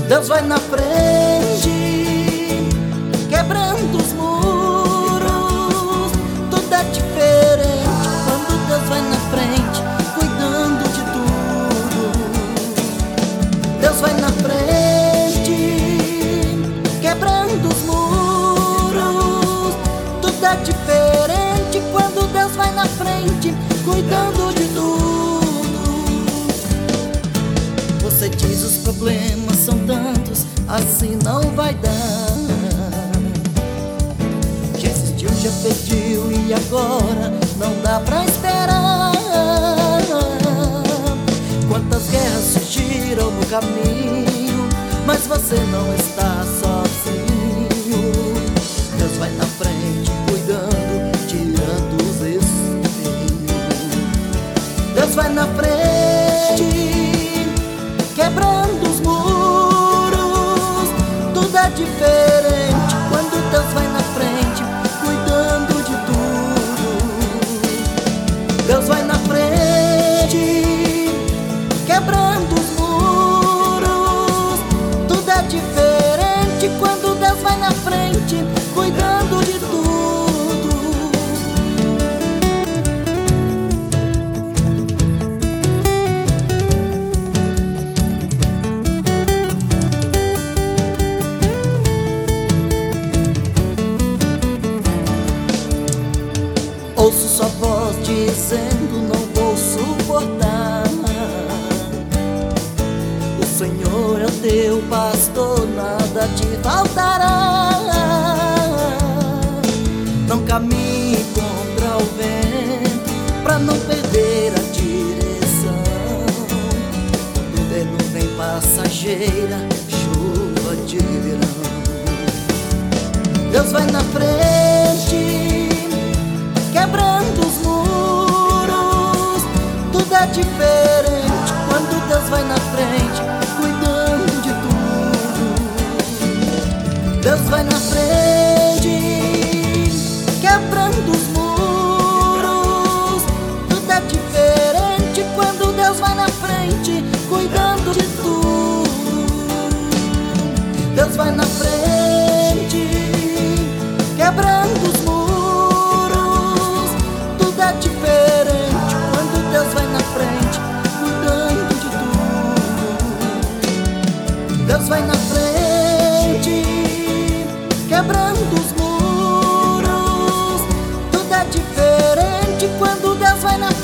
Deus vai na frente, quebrando os muros. Tudo é diferente quando Deus vai na frente, cuidando de tudo. Deus vai na frente, quebrando os muros. Tudo é diferente quando Deus vai na frente, cuidando de tudo. Você diz os problemas são tantos, assim não vai dar. Já existiu, já pediu e agora não dá pra esperar. Quantas guerras surgiram no caminho, mas você não está sozinho. Deus vai na frente, cuidando, tirando os espinhos. Deus vai na frente, quebrando os muros. Tudo é diferente quando Deus vai na frente, cuidando de tudo. Deus vai na frente, quebrando os muros. Tudo é diferente quando Deus vai na frente, cuidando de tudo. Ouço sua voz dizendo não vou suportar. O Senhor é o teu pastor, nada te faltará. Não caminhe contra o vento, pra não perder a direção. Tudo é nuvem passageira, chuva de verão. Deus vai na frente, quebrando os muros. Tudo é diferente quando Deus vai na frente, cuidando de tudo. Deus vai na frente, quebrando os muros. Tudo é diferente quando Deus vai na frente, cuidando de tudo. Deus vai na frente, quebrando os muros. Tudo é diferente quando Deus vai na frente, cuidando de tudo. Deus vai na frente, quebrando os muros. Tudo é diferente quando Deus vai na frente,